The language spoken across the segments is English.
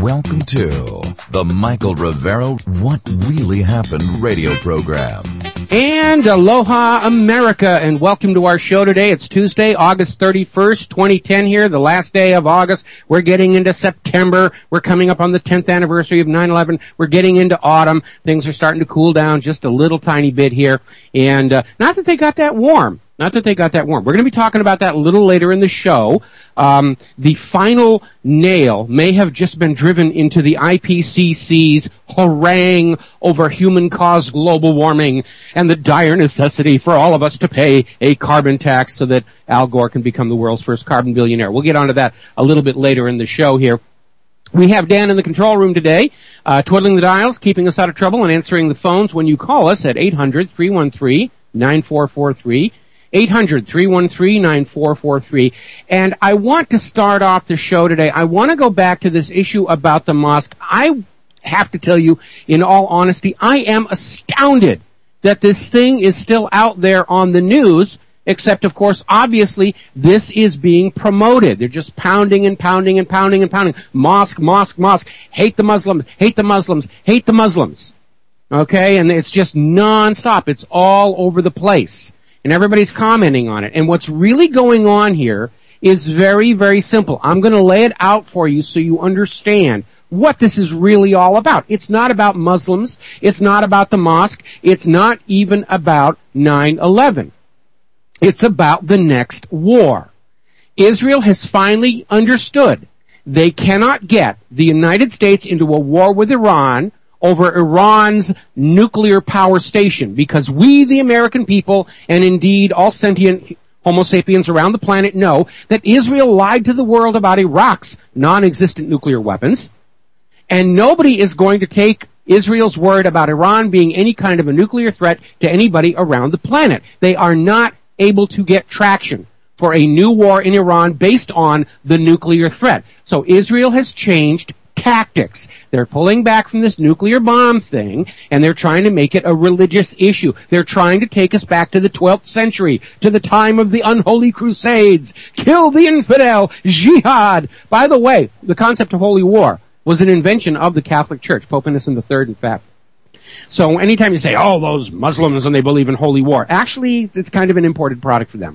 Welcome to the Michael Rivera What Really Happened radio program. And aloha, America, and welcome to our show today. It's Tuesday, August 31st, 2010 here, the last day of August. We're getting into September. We're coming up on the 10th anniversary of 9/11. We're getting into autumn. Things are starting to cool down just a little tiny bit here. And not that they got that warm. We're going to be talking about that a little later in the show. The final nail may have just been driven into the IPCC's harangue over human-caused global warming and the dire necessity for all of us to pay a carbon tax so that Al Gore can become the world's first carbon billionaire. We'll get onto that a little bit later in the show here. We have Dan in the control room today, twiddling the dials, keeping us out of trouble, and answering the phones when you call us at 800-313-9443. 800-313-9443. And I want to start off the show today. I want to go back to this issue about the mosque. I have to tell you, in all honesty, I am astounded that this thing is still out there on the news, except, of course, obviously, this is being promoted. They're just pounding and pounding and pounding and pounding. Mosque, mosque, mosque. Hate the Muslims, hate the Muslims, hate the Muslims. Okay? And it's just nonstop. It's all over the place. And everybody's commenting on it. And what's really going on here is very, very simple. I'm going to lay it out for you so you understand what this is really all about. It's not about Muslims. It's not about the mosque. It's not even about 9/11. It's about the next war. Israel has finally understood they cannot get the United States into a war with Iran over Iran's nuclear power station, because we, the American people, and indeed all sentient Homo sapiens around the planet, know that Israel lied to the world about Iraq's non-existent nuclear weapons, and nobody is going to take Israel's word about Iran being any kind of a nuclear threat to anybody around the planet. They are not able to get traction for a new war in Iran based on the nuclear threat. So Israel has changed tactics. They're pulling back from this nuclear bomb thing, and they're trying to make it a religious issue. They're trying to take us back to the 12th century, to the time of the unholy crusades. Kill the infidel, jihad. By the way, the concept of holy war was an invention of the Catholic Church, Pope Innocent III, in fact. So anytime you say, oh, those Muslims and they believe in holy war, actually, it's kind of an imported product for them.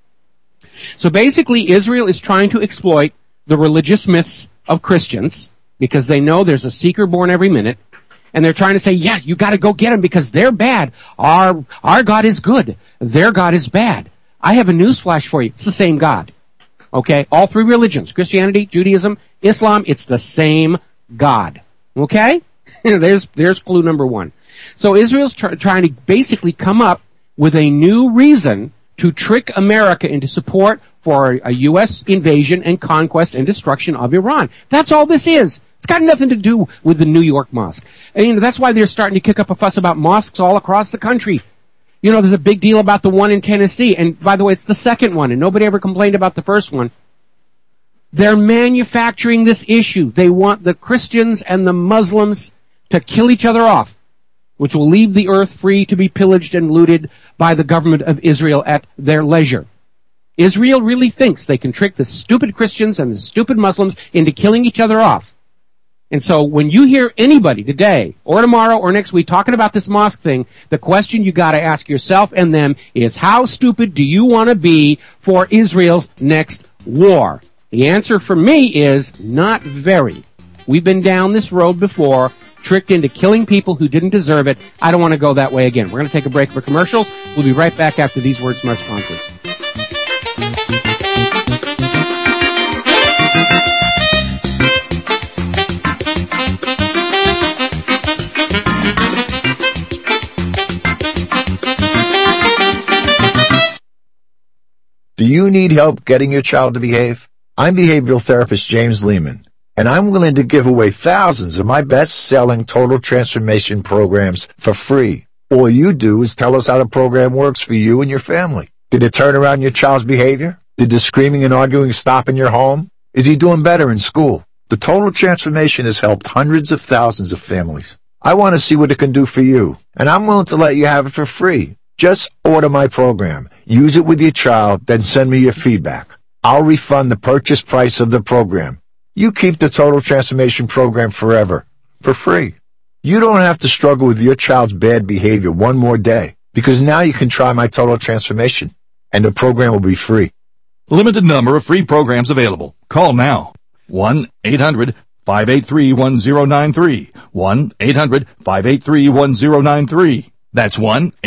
So basically, Israel is trying to exploit the religious myths of Christians, because they know there's a seeker born every minute, and they're trying to say, yeah, you gotta go get them because they're bad. Our God is good. Their God is bad. I have a newsflash for you. It's the same God. Okay? All three religions, Christianity, Judaism, Islam, it's the same God. Okay? There's clue number one. So Israel's trying to basically come up with a new reason to trick America into support for a U.S. invasion and conquest and destruction of Iran. That's all this is. It's got nothing to do with the New York mosque. And that's why they're starting to kick up a fuss about mosques all across the country. You know, there's a big deal about the one in Tennessee. And by the way, it's the second one, and nobody ever complained about the first one. They're manufacturing this issue. They want the Christians and the Muslims to kill each other off, which will leave the earth free to be pillaged and looted by the government of Israel at their leisure. Israel really thinks they can trick the stupid Christians and the stupid Muslims into killing each other off. And so when you hear anybody today or tomorrow or next week talking about this mosque thing, the question you got to ask yourself and them is, how stupid do you want to be for Israel's next war? The answer for me is not very. We've been down this road before, tricked into killing people who didn't deserve it. I don't want to go that way again. We're going to take a break for commercials. We'll be right back after these words from our sponsors. Do you need help getting your child to behave? I'm behavioral therapist James Lehman, and I'm willing to give away thousands of my best-selling total transformation programs for free. All you do is tell us how the program works for you and your family. Did it turn around your child's behavior? Did the screaming and arguing stop in your home? Is he doing better in school? The total transformation has helped hundreds of thousands of families. I want to see what it can do for you, and I'm willing to let you have it for free. Just order my program, use it with your child, then send me your feedback. I'll refund the purchase price of the program. You keep the Total Transformation Program forever, for free. You don't have to struggle with your child's bad behavior one more day, because now you can try my Total Transformation, and the program will be free. Limited number of free programs available. Call now. 1-800-583-1093. 1-800-583-1093. That's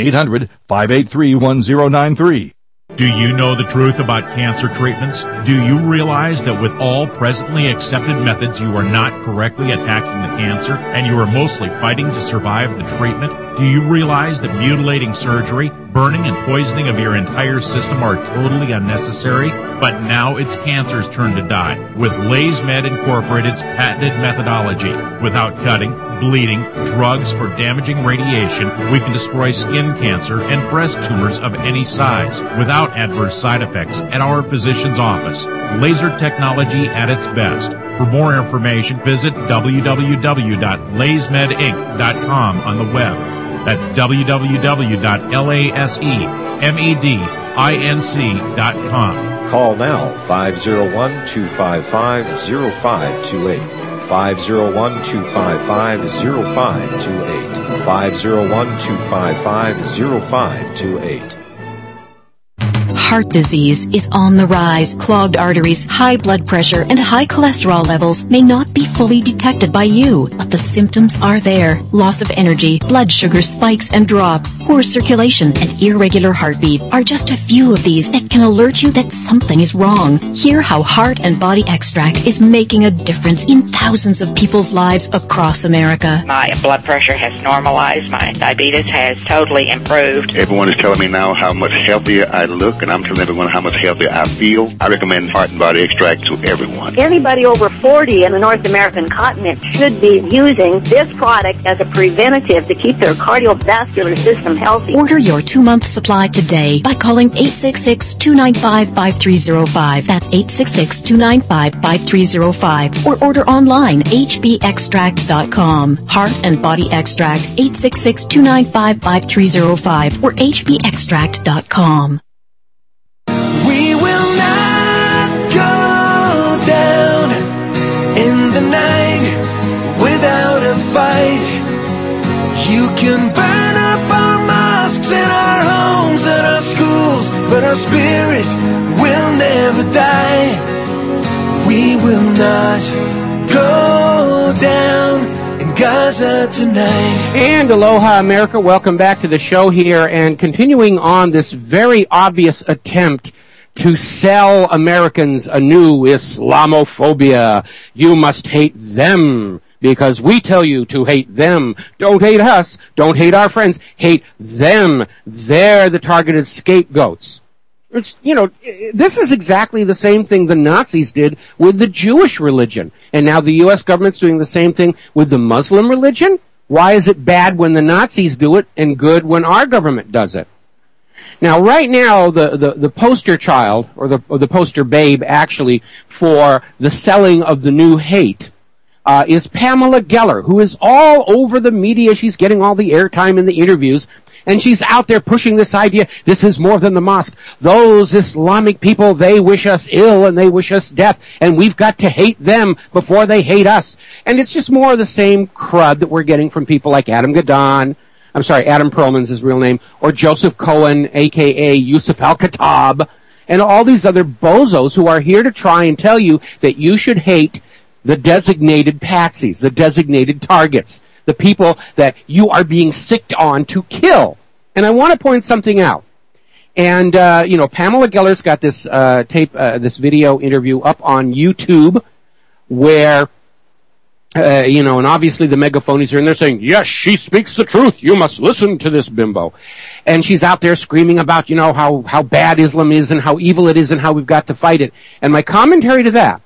1-800-583-1093. Do you know the truth about cancer treatments? Do you realize that with all presently accepted methods, you are not correctly attacking the cancer, and you are mostly fighting to survive the treatment? Do you realize that mutilating surgery, burning and poisoning of your entire system are totally unnecessary? But now it's cancer's turn to die with LaysMed Incorporated's patented methodology. Without cutting, bleeding, drugs, or damaging radiation, we can destroy skin cancer and breast tumors of any size without adverse side effects at our physician's office. Laser technology at its best. For more information, visit www.laysmedinc.com on the web. That's www.laysmedinc.com. Call now, 501-255-0528. 501-255-0528. 501-255-0528. Heart disease is on the rise. Clogged arteries, high blood pressure, and high cholesterol levels may not be fully detected by you, but the symptoms are there. Loss of energy, blood sugar spikes and drops, poor circulation, and irregular heartbeat are just a few of these that can alert you that something is wrong. Hear how Heart and Body Extract is making a difference in thousands of people's lives across America. My blood pressure has normalized. My diabetes has totally improved. Everyone is telling me now how much healthier I look, and I'm telling everyone how much healthier I feel. I recommend Heart and Body Extract to everyone. Anybody over 40 in the North American continent should be using this product as a preventative to keep their cardiovascular system healthy. Order your 2-month supply today by calling 866-295-5305. That's 866-295-5305. Or order online, hbextract.com. Heart and Body Extract, 866-295-5305 or hbextract.com. We will not go down in the night without a fight. You can burn up our mosques and our homes and our schools, but our spirit will never die. We will not go down in Gaza tonight. And aloha, America. Welcome back to the show here, and continuing on this very obvious attempt to sell Americans a new Islamophobia. You must hate them because we tell you to hate them. Don't hate us. Don't hate our friends. Hate them. They're the targeted scapegoats. It's, this is exactly the same thing the Nazis did with the Jewish religion. And now the U.S. government's doing the same thing with the Muslim religion? Why is it bad when the Nazis do it and good when our government does it? Now, right now, the poster child, or the poster babe, actually, for the selling of the new hate, is Pamela Geller, who is all over the media. She's getting all the airtime in the interviews, and she's out there pushing this idea, this is more than the mosque. Those Islamic people, they wish us ill and they wish us death, and we've got to hate them before they hate us. And it's just more of the same crud that we're getting from people like Adam Perlman's his real name, or Joseph Cohen, a.k.a. Yusuf Al-Khattab, and all these other bozos who are here to try and tell you that you should hate the designated patsies, the designated targets, the people that you are being sicked on to kill. And I want to point something out. And, Pamela Geller's got this this video interview up on YouTube where and obviously the megaphonies are in there saying, yes, she speaks the truth. You must listen to this bimbo. And she's out there screaming about, how bad Islam is and how evil it is and how we've got to fight it. And my commentary to that,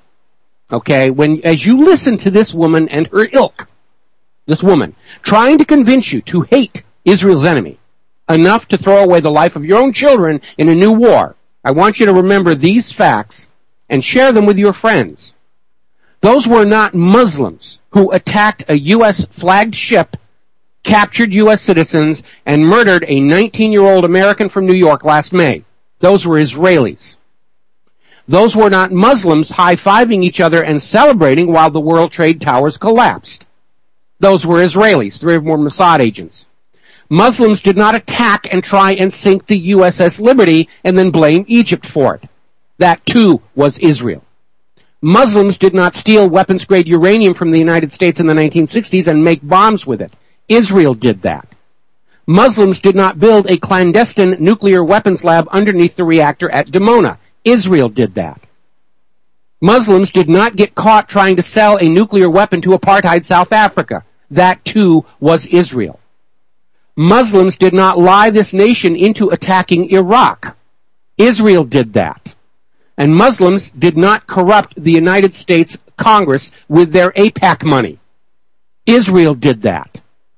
as you listen to this woman and her ilk, this woman, trying to convince you to hate Israel's enemy enough to throw away the life of your own children in a new war, I want you to remember these facts and share them with your friends. Those were not Muslims who attacked a U.S. flagged ship, captured U.S. citizens, and murdered a 19-year-old American from New York last May. Those were Israelis. Those were not Muslims high-fiving each other and celebrating while the World Trade Towers collapsed. Those were Israelis. 3 of them were Mossad agents. Muslims did not attack and try and sink the USS Liberty and then blame Egypt for it. That, too, was Israel. Muslims did not steal weapons-grade uranium from the United States in the 1960s and make bombs with it. Israel did that. Muslims did not build a clandestine nuclear weapons lab underneath the reactor at Dimona. Israel did that. Muslims did not get caught trying to sell a nuclear weapon to apartheid South Africa. That, too, was Israel. Muslims did not lie this nation into attacking Iraq. Israel did that. And Muslims did not corrupt the United States Congress with their AIPAC money. Israel did that.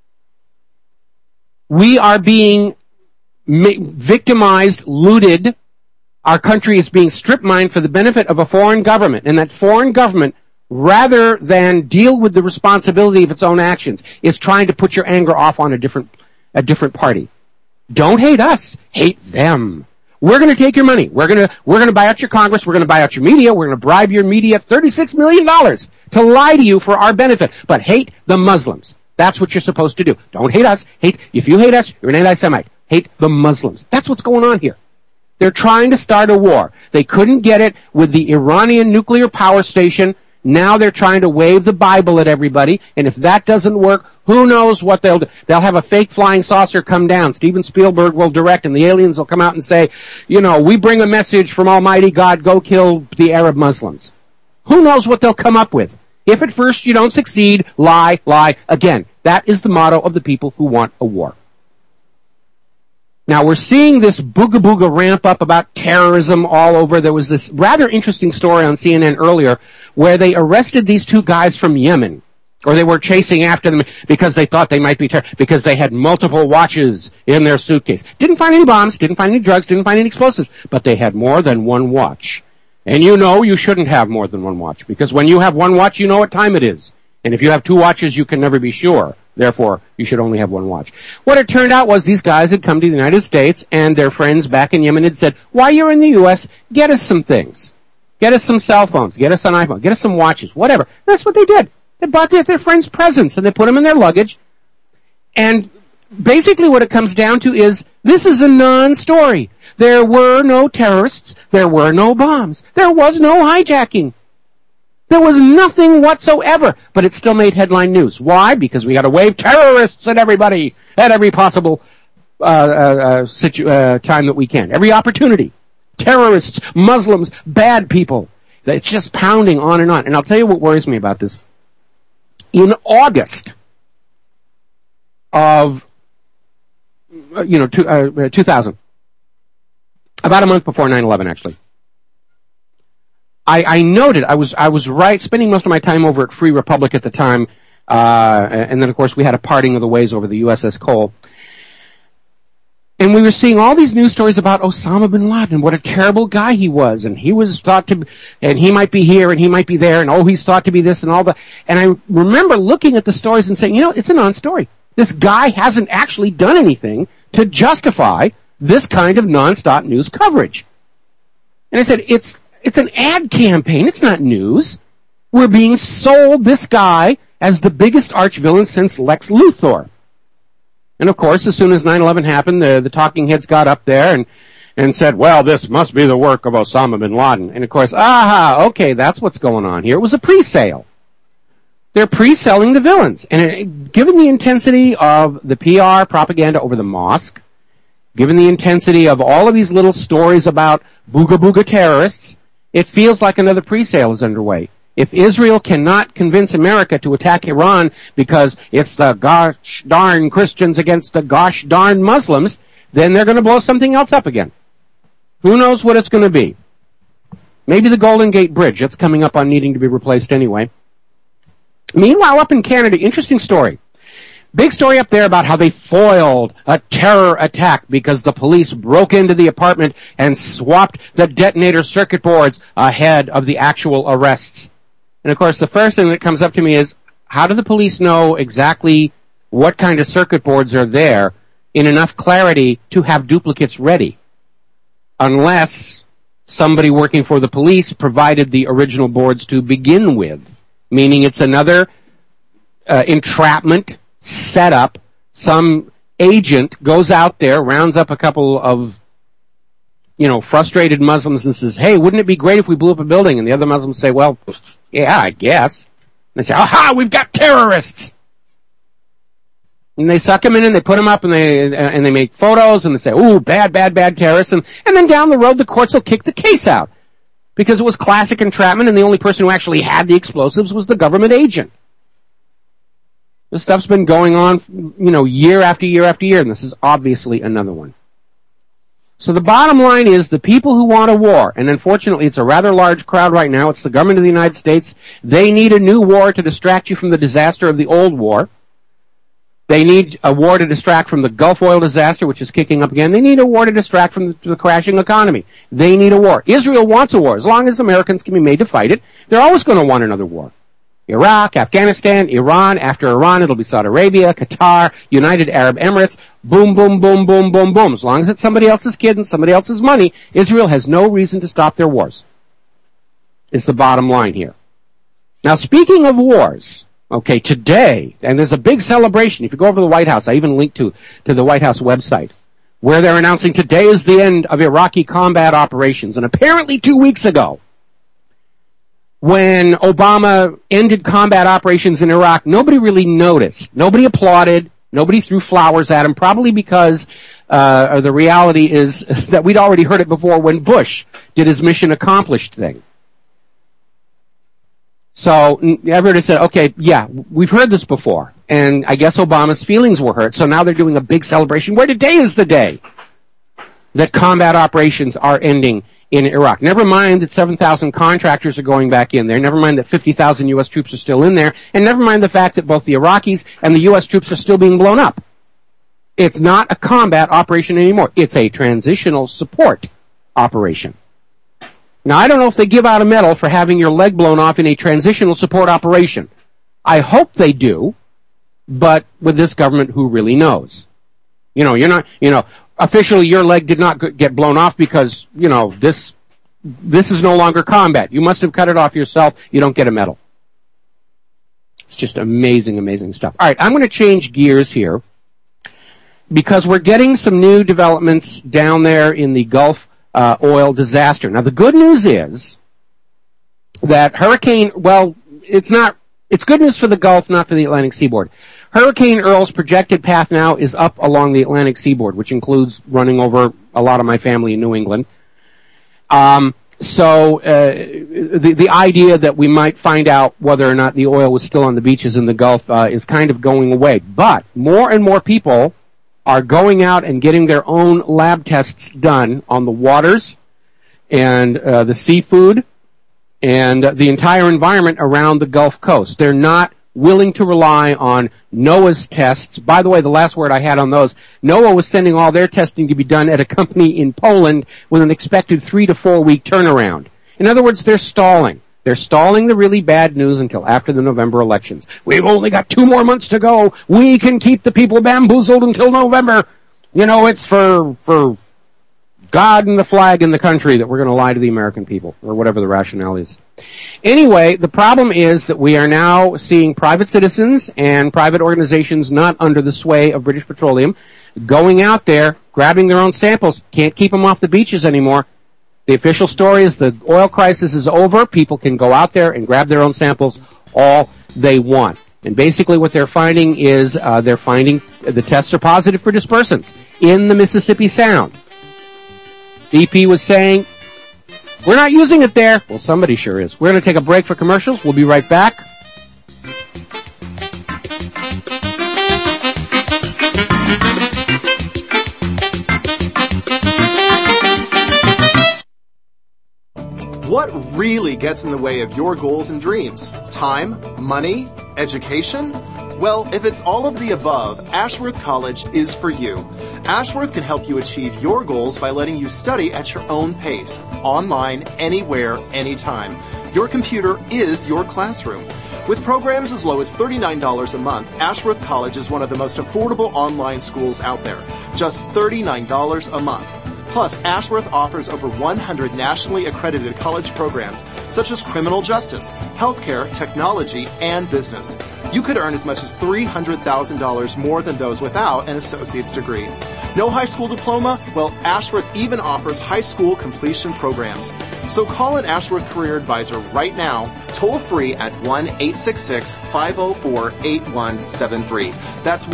We are being victimized, looted. Our country is being strip-mined for the benefit of a foreign government. And that foreign government, rather than deal with the responsibility of its own actions, is trying to put your anger off on a different party. Don't hate us. Hate them. We're going to take your money. We're going to buy out your Congress. We're going to buy out your media. We're going to bribe your media $36 million to lie to you for our benefit. But hate the Muslims. That's what you're supposed to do. Don't hate us. If you hate us, you're an anti-Semite. Hate the Muslims. That's what's going on here. They're trying to start a war. They couldn't get it with the Iranian nuclear power station. Now they're trying to wave the Bible at everybody. And if that doesn't work, who knows what they'll do. They'll have a fake flying saucer come down. Steven Spielberg will direct, and the aliens will come out and say, we bring a message from Almighty God, go kill the Arab Muslims. Who knows what they'll come up with. If at first you don't succeed, lie. Again, that is the motto of the people who want a war. Now, we're seeing this booga-booga ramp up about terrorism all over. There was this rather interesting story on CNN earlier where they arrested these 2 guys from Yemen, or they were chasing after them because they thought they might be because they had multiple watches in their suitcase. Didn't find any bombs, didn't find any drugs, didn't find any explosives, but they had more than one watch. And you shouldn't have more than one watch, because when you have one watch, you know what time it is. And if you have 2 watches, you can never be sure. Therefore, you should only have one watch. What it turned out was these guys had come to the United States, and their friends back in Yemen had said, while you're in the U.S., get us some things. Get us some cell phones. Get us an iPhone. Get us some watches. Whatever. That's what they did. They bought their friends presents, and they put them in their luggage. And basically what it comes down to is, this is a non-story. There were no terrorists. There were no bombs. There was no hijacking. There was nothing whatsoever, but it still made headline news. Why? Because we got to wave terrorists at everybody at every possible time that we can. Every opportunity. Terrorists, Muslims, bad people. It's just pounding on and on. And I'll tell you what worries me about this. In August of 2000, about a month before 9/11, actually. I noted, I was right, spending most of my time over at Free Republic at the time, and then of course we had a parting of the ways over the USS Cole. And we were seeing all these news stories about Osama bin Laden, what a terrible guy he was, and he was thought to, and he might be here, and he might be there, and he's thought to be this and all that. And I remember looking at the stories and saying, it's a non-story. This guy hasn't actually done anything to justify this kind of non-stop news coverage. And I said, it's an ad campaign. It's not news. We're being sold this guy as the biggest arch-villain since Lex Luthor. And of course, as soon as 9/11 happened, the talking heads got up there and said, well, this must be the work of Osama bin Laden. And of course, okay, that's what's going on here. It was a pre-sale. They're pre-selling the villains. And given the intensity of the PR propaganda over the mosque, given the intensity of all of these little stories about booga-booga terrorists, it feels like another pre-sale is underway. If Israel cannot convince America to attack Iran because it's the gosh darn Christians against the gosh darn Muslims, then they're going to blow something else up again. Who knows what it's going to be? Maybe the Golden Gate Bridge. That's coming up on needing to be replaced anyway. Meanwhile, up in Canada, interesting story. Big story up there about how they foiled a terror attack because the police broke into the apartment and swapped the detonator circuit boards ahead of the actual arrests. And of course, the first thing that comes up to me is, how do the police know exactly what kind of circuit boards are there in enough clarity to have duplicates ready? Unless somebody working for the police provided the original boards to begin with, meaning it's another entrapment setup. Some agent goes out there, rounds up a couple of, frustrated Muslims and says, hey, wouldn't it be great if we blew up a building? And the other Muslims say, well, yeah, I guess. And they say, aha, we've got terrorists. And they suck them in and they put them up and they make photos and they say, ooh, bad terrorists. And then down the road, the courts will kick the case out because it was classic entrapment and the only person who actually had the explosives was the government agent. This stuff's been going on, year after year after year, and this is obviously another one. So the bottom line is the people who want a war, and unfortunately it's a rather large crowd right now, it's the government of the United States, they need a new war to distract you from the disaster of the old war. They need a war to distract from the Gulf oil disaster, which is kicking up again. They need a war to distract from the crashing economy. They need a war. Israel wants a war. As long as Americans can be made to fight it, they're always going to want another war. Iraq, Afghanistan, Iran. After Iran, it'll be Saudi Arabia, Qatar, United Arab Emirates. Boom, boom, boom, boom, boom, boom. As long as it's somebody else's kid and somebody else's money, Israel has no reason to stop their wars. It's the bottom line here. Now, speaking of wars, okay, today, and there's a big celebration. If you go over to the White House, I even linked to the White House website, where they're announcing today is the end of Iraqi combat operations. And apparently 2 weeks ago, when Obama ended combat operations in Iraq, nobody really noticed. Nobody applauded. Nobody threw flowers at him, probably because the reality is that we'd already heard it before when Bush did his mission accomplished thing. So everybody said, okay, yeah, we've heard this before. And I guess Obama's feelings were hurt, so now they're doing a big celebration, where today is the day that combat operations are ending in Iraq. Never mind that 7,000 contractors are going back in there. Never mind that 50,000 U.S. troops are still in there. And never mind the fact that both the Iraqis and the U.S. troops are still being blown up. It's not a combat operation anymore. It's a transitional support operation. Now, I don't know if they give out a medal for having your leg blown off in a transitional support operation. I hope they do, but with this government, who really knows? You're not, officially your leg did not get blown off because, this is no longer combat. You must have cut it off yourself. You don't get a medal. It's just amazing, amazing stuff. All right, I'm going to change gears here because we're getting some new developments down there in the Gulf oil disaster. Now, the good news is that it's good news for the Gulf, not for the Atlantic seaboard. Hurricane Earl's projected path now is up along the Atlantic seaboard, which includes running over a lot of my family in New England. So the idea that we might find out whether or not the oil was still on the beaches in the Gulf is kind of going away. But more and more people are going out and getting their own lab tests done on the waters and the seafood and the entire environment around the Gulf Coast. They're not willing to rely on NOAA's tests. By the way, the last word I had on those, NOAA was sending all their testing to be done at a company in Poland with an expected 3 to 4 week turnaround. In other words, they're stalling. They're stalling the really bad news until after the November elections. We've only got 2 more months to go. We can keep the people bamboozled until November. It's for God and the flag and the country that we're going to lie to the American people, or whatever the rationale is. Anyway, the problem is that we are now seeing private citizens and private organizations not under the sway of British Petroleum going out there, grabbing their own samples. Can't keep them off the beaches anymore. The official story is the oil crisis is over. People can go out there and grab their own samples all they want. And basically what they're finding is the tests are positive for dispersants in the Mississippi Sound. BP was saying, we're not using it there. Well, somebody sure is. We're going to take a break for commercials. We'll be right back. What really gets in the way of your goals and dreams? Time? Money? Education? Well, if it's all of the above, Ashworth College is for you. Ashworth can help you achieve your goals by letting you study at your own pace, online, anywhere, anytime. Your computer is your classroom. With programs as low as $39 a month, Ashworth College is one of the most affordable online schools out there. Just $39 a month. Plus, Ashworth offers over 100 nationally accredited college programs, such as criminal justice, healthcare, technology, and business. You could earn as much as $300,000 more than those without an associate's degree. No high school diploma? Well, Ashworth even offers high school completion programs. So call an Ashworth Career Advisor right now, toll free at 1-866-504-8173. That's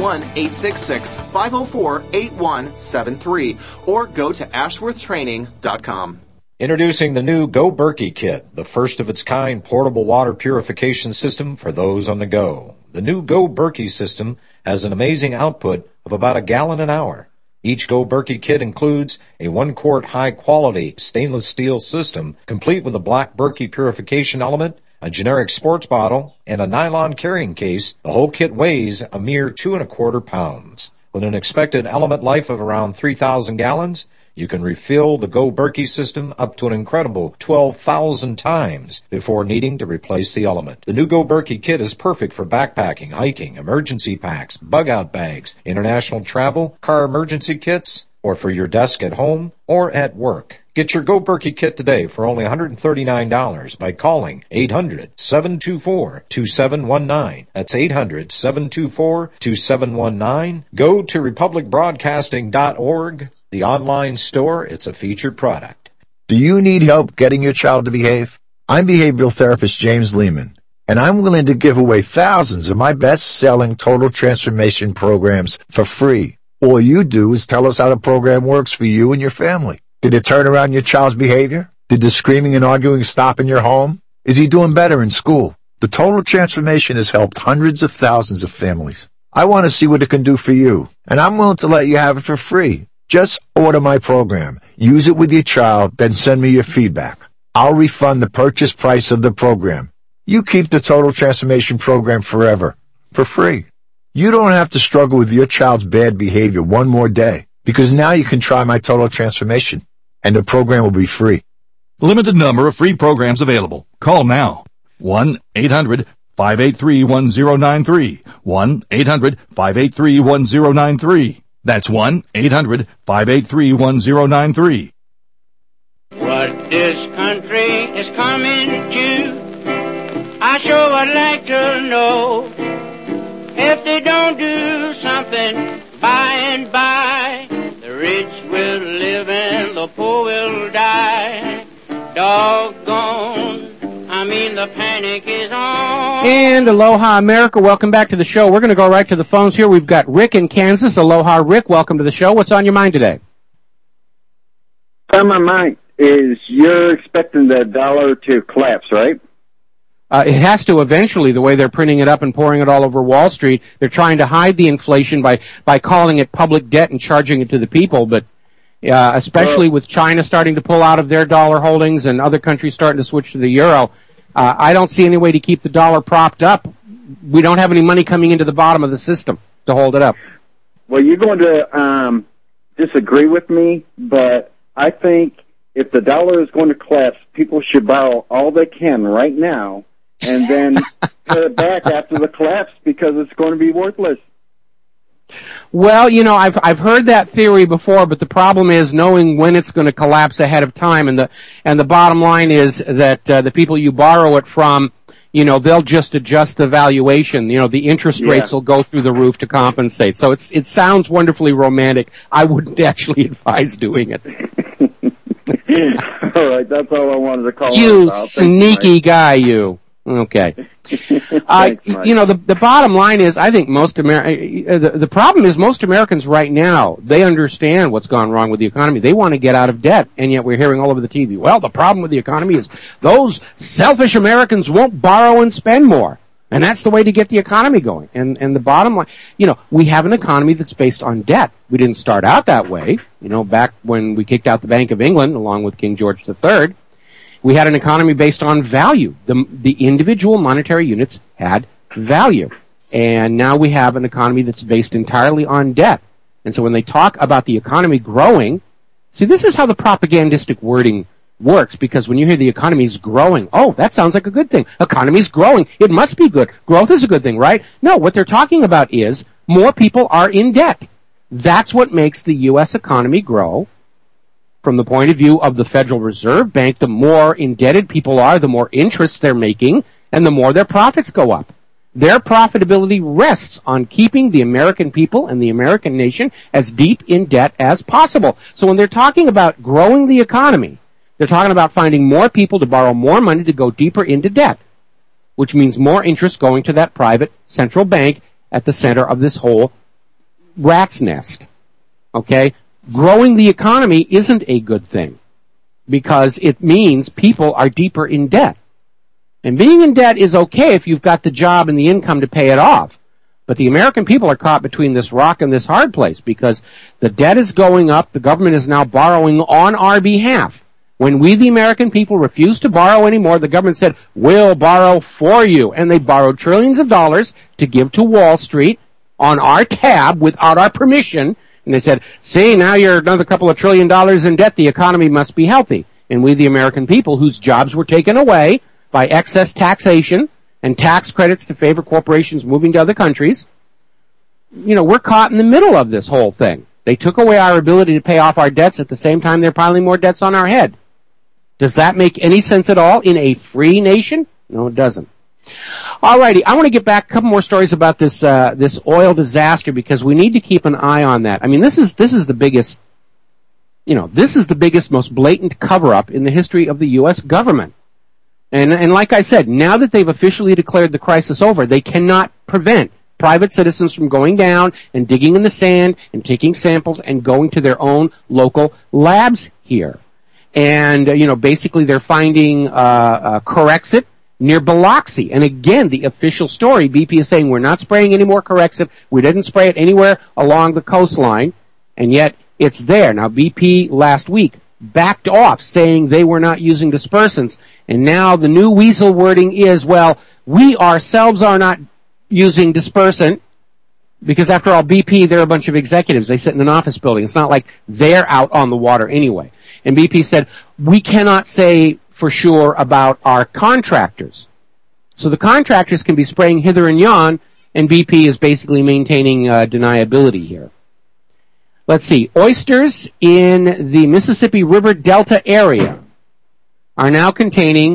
1-866-504-8173. Or go to ashworthtraining.com. Introducing the new Go Berkey Kit, the first of its kind portable water purification system for those on the go. The new Go Berkey system has an amazing output of about a gallon an hour. Each Go Berkey kit includes a 1-quart high-quality stainless steel system, complete with a black Berkey purification element, a generic sports bottle, and a nylon carrying case. The whole kit weighs a mere 2¼ pounds. With an expected element life of around 3,000 gallons, you can refill the Go Berkey system up to an incredible 12,000 times before needing to replace the element. The new Go Berkey kit is perfect for backpacking, hiking, emergency packs, bug-out bags, international travel, car emergency kits, or for your desk at home or at work. Get your Go Berkey kit today for only $139 by calling 800-724-2719. That's 800-724-2719. Go to republicbroadcasting.org. The online store, it's a featured product. Do you need help getting your child to behave? I'm behavioral therapist James Lehman, and I'm willing to give away thousands of my best-selling total transformation programs for free. All you do is tell us how the program works for you and your family. Did it turn around your child's behavior? Did the screaming and arguing stop in your home? Is he doing better in school? The total transformation has helped hundreds of thousands of families. I want to see what it can do for you, and I'm willing to let you have it for free. Just order my program, use it with your child, then send me your feedback. I'll refund the purchase price of the program. You keep the Total Transformation Program forever, for free. You don't have to struggle with your child's bad behavior one more day, because now you can try my Total Transformation, and the program will be free. Limited number of free programs available. Call now. 1-800-583-1093. 1-800-583-1093. That's 1-800-583-1093. What this country is coming to, I sure would like to know. If they don't do something by and by, the rich will live and the poor will die. Doggone, the panic is on. And Aloha America, welcome back to the show. We're going to go right to the phones here. We've got Rick in Kansas. Aloha, Rick. Welcome to the show. What's on your mind today? On my mind is you're expecting the dollar to collapse, right? It has to eventually, the way they're printing it up and pouring it all over Wall Street. They're trying to hide the inflation by calling it public debt and charging it to the people, but especially with China starting to pull out of their dollar holdings and other countries starting to switch to the euro, I don't see any way to keep the dollar propped up. We don't have any money coming into the bottom of the system to hold it up. Well, you're going to disagree with me, but I think if the dollar is going to collapse, people should borrow all they can right now and then put it back after the collapse because it's going to be worthless. Well, you know, I've heard that theory before, but the problem is knowing when it's going to collapse ahead of time, and the bottom line is that the people you borrow it from, you know, they'll just adjust the valuation. You know, the interest rates will go through the roof to compensate. So it sounds wonderfully romantic. I wouldn't actually advise doing it. All right, that's all I wanted to call you about. Sneaky guy, you. Okay. Thanks, you know, the bottom line is, I think the problem is most Americans right now, they understand what's gone wrong with the economy. They want to get out of debt, and yet we're hearing all over the TV, well, the problem with the economy is those selfish Americans won't borrow and spend more. And that's the way to get the economy going. And the bottom line, you know, we have an economy that's based on debt. We didn't start out that way. You know, back when we kicked out the Bank of England, along with King George III, we had an economy based on value. The individual monetary units had value. And now we have an economy that's based entirely on debt. And so when they talk about the economy growing, see, this is how the propagandistic wording works, because when you hear the economy's growing, oh, that sounds like a good thing. Economy's growing. It must be good. Growth is a good thing, right? No, what they're talking about is more people are in debt. That's what makes the U.S. economy grow. from the point of view of the Federal Reserve Bank, the more indebted people are, the more interest they're making, and the more their profits go up. Their profitability rests on keeping the American people and the American nation as deep in debt as possible. So when they're talking about growing the economy, they're talking about finding more people to borrow more money to go deeper into debt, which means more interest going to that private central bank at the center of this whole rat's nest. Okay? Growing the economy isn't a good thing because it means people are deeper in debt. And being in debt is okay if you've got the job and the income to pay it off. But the American people are caught between this rock and this hard place because the debt is going up. The government is now borrowing on our behalf. When we, the American people, refused to borrow anymore, the government said, we'll borrow for you. And they borrowed trillions of dollars to give to Wall Street on our tab without our permission. And they said, see, now you're another couple of $1 trillion in debt. The economy must be healthy. And we, the American people, whose jobs were taken away by excess taxation and tax credits to favor corporations moving to other countries, we're caught in the middle of this whole thing. They took away our ability to pay off our debts at the same time they're piling more debts on our head. Does that make any sense at all in a free nation? No, it doesn't. Alrighty, I want to get back a couple more stories about this oil disaster because we need to keep an eye on that. I mean, this is the biggest, this is the biggest, most blatant cover-up in the history of the U.S. government. And like I said, now that they've officially declared the crisis over, they cannot prevent private citizens from going down and digging in the sand and taking samples and going to their own local labs here. And, basically they're finding Corexit near Biloxi. And again, the official story, BP is saying we're not spraying any more Corexit. We didn't spray it anywhere along the coastline. And yet it's there. Now, BP last week backed off saying they were not using dispersants. And now the new weasel wording is, well, we ourselves are not using dispersant because after all, BP, they're a bunch of executives. They sit in an office building. It's not like they're out on the water anyway. And BP said, we cannot say for sure about our contractors. So the contractors can be spraying hither and yon, and BP is basically maintaining deniability here. Let's see. Oysters in the Mississippi River Delta area are now containing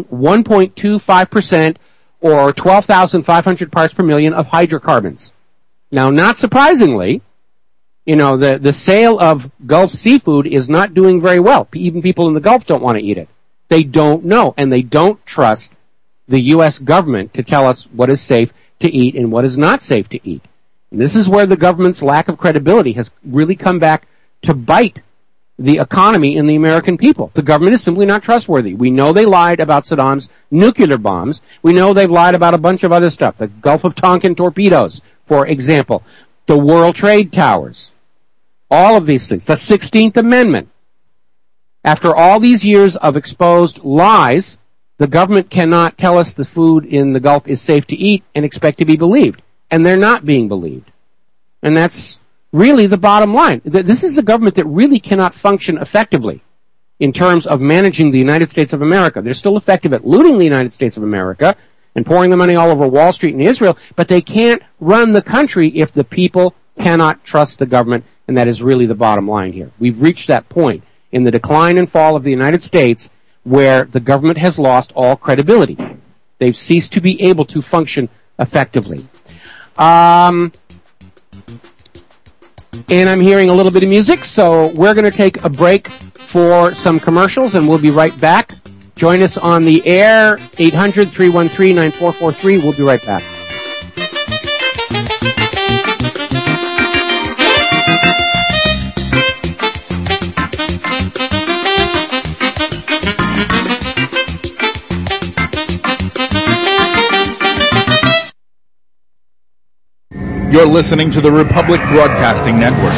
1.25% or 12,500 parts per million of hydrocarbons. Now, not surprisingly, the sale of Gulf seafood is not doing very well. Even people in the Gulf don't want to eat it. They don't know, and they don't trust the U.S. government to tell us what is safe to eat and what is not safe to eat. And this is where the government's lack of credibility has really come back to bite the economy and the American people. The government is simply not trustworthy. We know they lied about Saddam's nuclear bombs. We know they've lied about a bunch of other stuff. The Gulf of Tonkin torpedoes, for example. The World Trade Towers. All of these things. The 16th Amendment. After all these years of exposed lies, the government cannot tell us the food in the Gulf is safe to eat and expect to be believed. And they're not being believed. And that's really the bottom line. This is a government that really cannot function effectively in terms of managing the United States of America. They're still effective at looting the United States of America and pouring the money all over Wall Street and Israel, but they can't run the country if the people cannot trust the government, and that is really the bottom line here. We've reached that point in the decline and fall of the United States where the government has lost all credibility. They've ceased to be able to function effectively. And I'm hearing a little bit of music, so we're going to take a break for some commercials, and we'll be right back. Join us on the air, 800-313-9443. We'll be right back. You're listening to the Republic Broadcasting Network.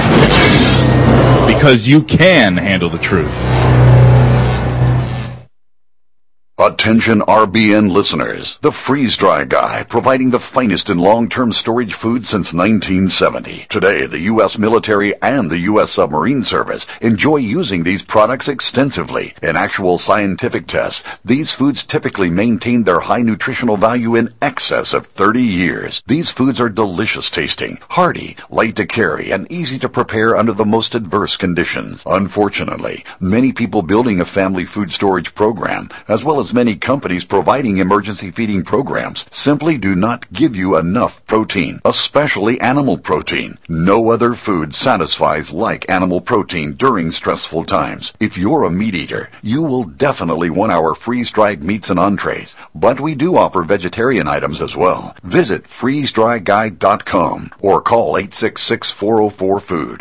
Because you can handle the truth. Attention RBN listeners, the Freeze Dry Guy, providing the finest in long-term storage food since 1970. Today, the U.S. military and the U.S. submarine service enjoy using these products extensively. In actual scientific tests, these foods typically maintain their high nutritional value in excess of 30 years. These foods are delicious tasting, hearty, light to carry, and easy to prepare under the most adverse conditions. Unfortunately, many people building a family food storage program, as well as many companies providing emergency feeding programs, simply do not give you enough protein, especially animal protein. No other food satisfies like animal protein during stressful times. If you're a meat eater, you will definitely want our freeze-dried meats and entrees, but we do offer vegetarian items as well. Visit freezedryguide.com or call 866-404-FOOD,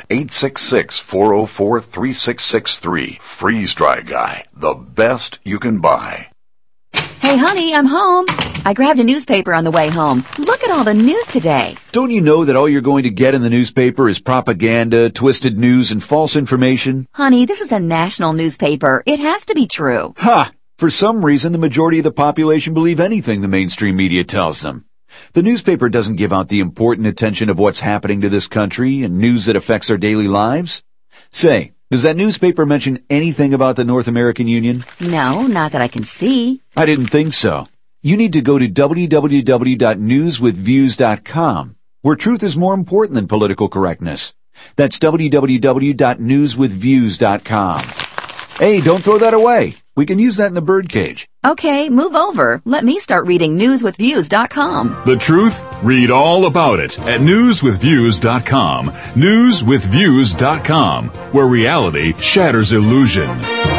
866-404-3663. Freeze Dry Guy, the best you can buy. Hey, honey, I'm home. I grabbed a newspaper on the way home. Look at all the news today. Don't you know that all you're going to get in the newspaper is propaganda, twisted news, and false information? Honey, this is a national newspaper. It has to be true. Ha! For some reason, the majority of the population believe anything the mainstream media tells them. The newspaper doesn't give out the important attention of what's happening to this country and news that affects our daily lives. Say, does that newspaper mention anything about the North American Union? No, not that I can see. I didn't think so. You need to go to www.newswithviews.com, where truth is more important than political correctness. That's www.newswithviews.com. Hey, don't throw that away. We can use that in the birdcage. Okay, move over. Let me start reading newswithviews.com. The truth? Read all about it at newswithviews.com. Newswithviews.com, where reality shatters illusion.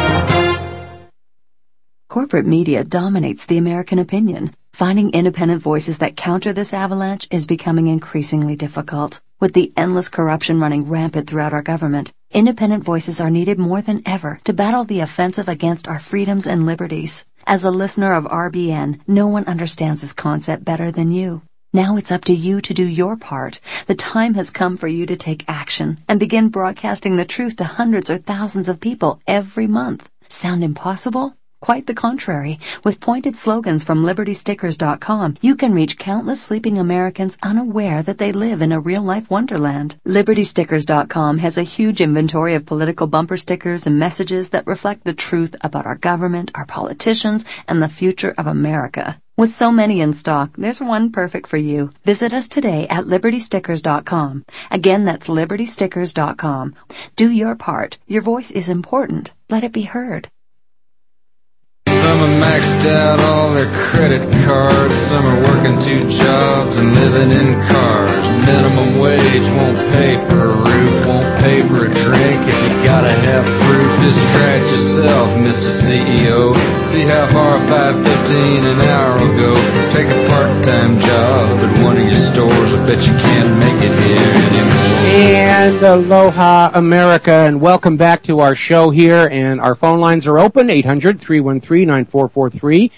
Corporate media dominates the American opinion. Finding independent voices that counter this avalanche is becoming increasingly difficult. With the endless corruption running rampant throughout our government, independent voices are needed more than ever to battle the offensive against our freedoms and liberties. As a listener of RBN, no one understands this concept better than you. Now it's up to you to do your part. The time has come for you to take action and begin broadcasting the truth to hundreds or thousands of people every month. Sound impossible? Quite the contrary. With pointed slogans from LibertyStickers.com, you can reach countless sleeping Americans unaware that they live in a real-life wonderland. LibertyStickers.com has a huge inventory of political bumper stickers and messages that reflect the truth about our government, our politicians, and the future of America. With so many in stock, there's one perfect for you. Visit us today at LibertyStickers.com. Again, that's LibertyStickers.com. Do your part. Your voice is important. Let it be heard. Some are maxed out all their credit cards. Some are working 2 jobs and living in cars. Minimum wage won't pay for a roof, won't pay for a drink. If you gotta have proof, just try it yourself, Mr. CEO. See how far $5.15 an hour will go. Take a part-time job at one of your stores. I bet you can't make it here anymore. And aloha, America, and welcome back to our show here. And our phone lines are open, 800-313-9443,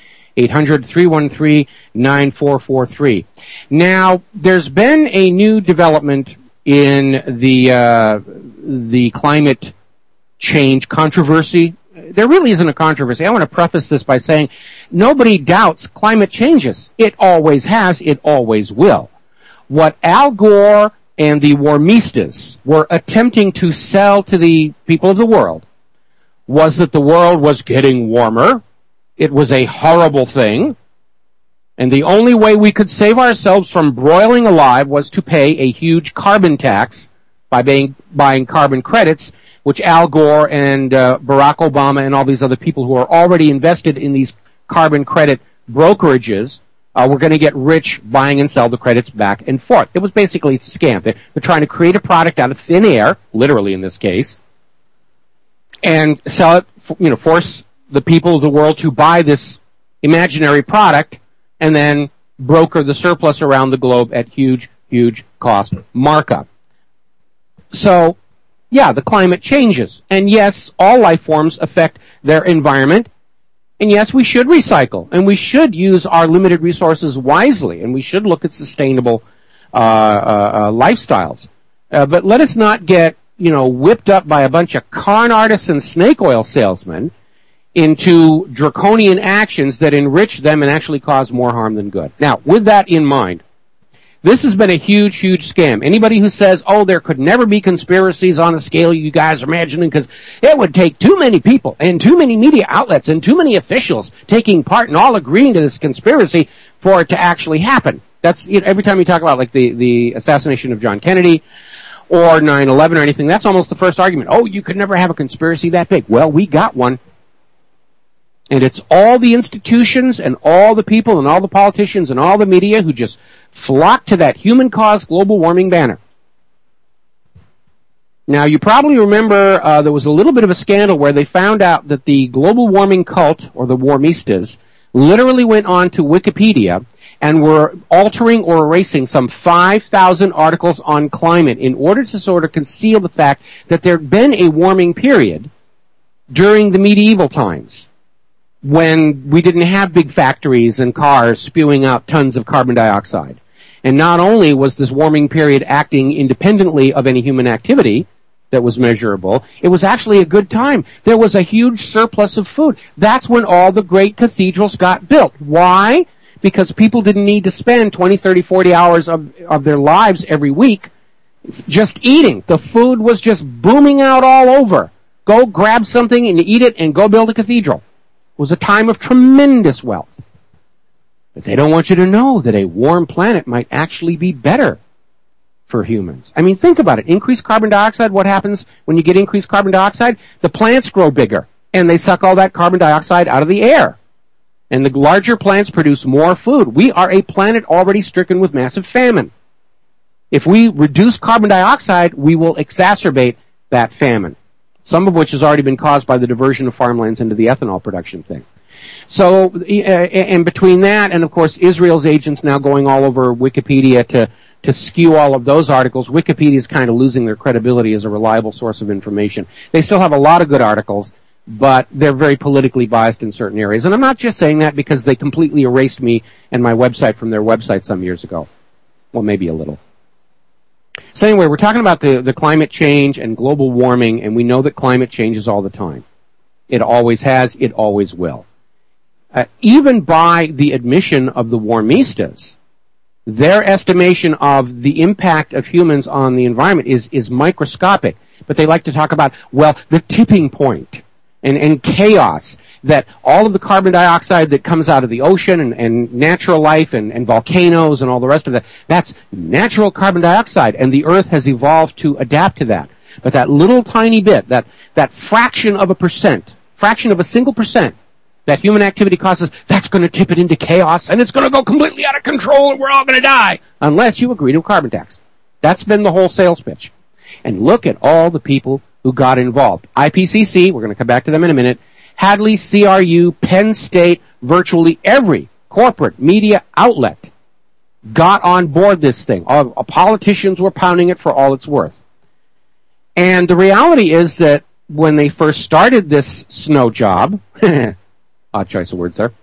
800-313-9443. Now, there's been a new development in the climate change controversy. There really isn't a controversy. I want to preface this by saying nobody doubts climate changes. It always has. It always will. What Al Gore and the warmistas were attempting to sell to the people of the world was that the world was getting warmer. It was a horrible thing. And the only way we could save ourselves from broiling alive was to pay a huge carbon tax by buying carbon credits, which Al Gore and Barack Obama and all these other people who are already invested in these carbon credit brokerages were going to get rich buying and sell the credits back and forth. It was basically a scam. They're trying to create a product out of thin air, literally in this case, and sell it, force the people of the world to buy this imaginary product and then broker the surplus around the globe at huge, huge cost markup. So, yeah, the climate changes. And yes, all life forms affect their environment. And yes, we should recycle, and we should use our limited resources wisely, and we should look at sustainable lifestyles. But let us not get, whipped up by a bunch of con artists and snake oil salesmen into draconian actions that enrich them and actually cause more harm than good. Now, with that in mind, this has been a huge, huge scam. Anybody who says, oh, there could never be conspiracies on a scale you guys are imagining because it would take too many people and too many media outlets and too many officials taking part and all agreeing to this conspiracy for it to actually happen. That's, you know, every time you talk about like the assassination of John Kennedy or 9/11 or anything, that's almost the first argument. Oh, you could never have a conspiracy that big. Well, we got one. And it's all the institutions and all the people and all the politicians and all the media who just flock to that human-caused global warming banner. Now, you probably remember there was a little bit of a scandal where they found out that the global warming cult, or the warmistas, literally went on to Wikipedia and were altering or erasing some 5,000 articles on climate in order to sort of conceal the fact that there had been a warming period during the medieval times, when we didn't have big factories and cars spewing out tons of carbon dioxide. And not only was this warming period acting independently of any human activity that was measurable, it was actually a good time. There was a huge surplus of food. That's when all the great cathedrals got built. Why? Because people didn't need to spend 20, 30, 40 hours of their lives every week just eating. The food was just booming out all over. Go grab something and eat it and go build a cathedral. It was a time of tremendous wealth. But they don't want you to know that a warm planet might actually be better for humans. I mean, think about it. Increased carbon dioxide, what happens when you get increased carbon dioxide? The plants grow bigger, and they suck all that carbon dioxide out of the air. And the larger plants produce more food. We are a planet already stricken with massive famine. If we reduce carbon dioxide, we will exacerbate that famine, some of which has already been caused by the diversion of farmlands into the ethanol production thing. So, and between that and, of course, Israel's agents now going all over Wikipedia to skew all of those articles, Wikipedia is kind of losing their credibility as a reliable source of information. They still have a lot of good articles, but they're very politically biased in certain areas. And I'm not just saying that because they completely erased me and my website from their website some years ago. Well, maybe a little. So anyway, we're talking about the climate change and global warming, and we know that climate changes all the time. It always has, it always will. Even by the admission of the warmistas, their estimation of the impact of humans on the environment is microscopic. But they like to talk about, well, the tipping point and chaos, that all of the carbon dioxide that comes out of the ocean and natural life and volcanoes and all the rest of that, that's natural carbon dioxide, and the Earth has evolved to adapt to that. But that little tiny bit, that fraction of a single percent, that human activity causes, that's going to tip it into chaos, and it's going to go completely out of control, and we're all going to die, unless you agree to a carbon tax. That's been the whole sales pitch. And look at all the people who got involved. IPCC, we're going to come back to them in a minute, Hadley, CRU, Penn State, virtually every corporate media outlet got on board this thing. All politicians were pounding it for all it's worth. And the reality is that when they first started this snow job, odd choice of words there,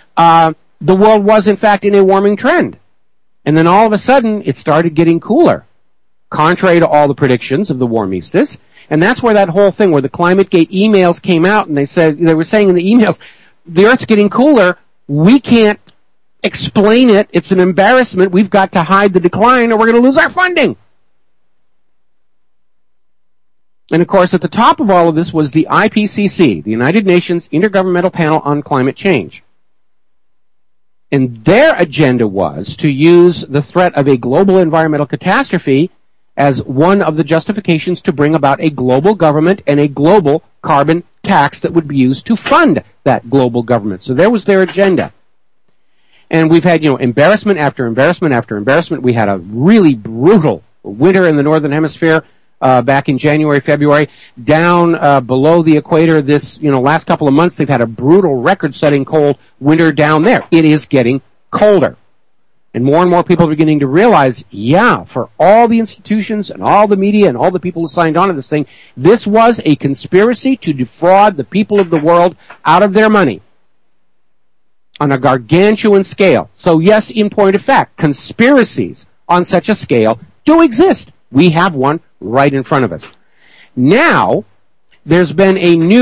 the world was in fact in a warming trend. And then all of a sudden, it started getting cooler, contrary to all the predictions of the warmistas. And that's where that whole thing, where the ClimateGate emails came out, and they were saying in the emails, the Earth's getting cooler, we can't explain it, it's an embarrassment, we've got to hide the decline or we're going to lose our funding. And of course, at the top of all of this was the IPCC, the United Nations Intergovernmental Panel on Climate Change. And their agenda was to use the threat of a global environmental catastrophe as one of the justifications to bring about a global government and a global carbon tax that would be used to fund that global government. So there was their agenda. And we've had, embarrassment after embarrassment after embarrassment. We had a really brutal winter in the Northern Hemisphere back in January, February. Down below the equator this, last couple of months, they've had a brutal record-setting cold winter down there. It is getting colder. And more people are beginning to realize, for all the institutions and all the media and all the people who signed on to this thing, this was a conspiracy to defraud the people of the world out of their money on a gargantuan scale. So yes, in point of fact, conspiracies on such a scale do exist. We have one right in front of us. Now, there's been a new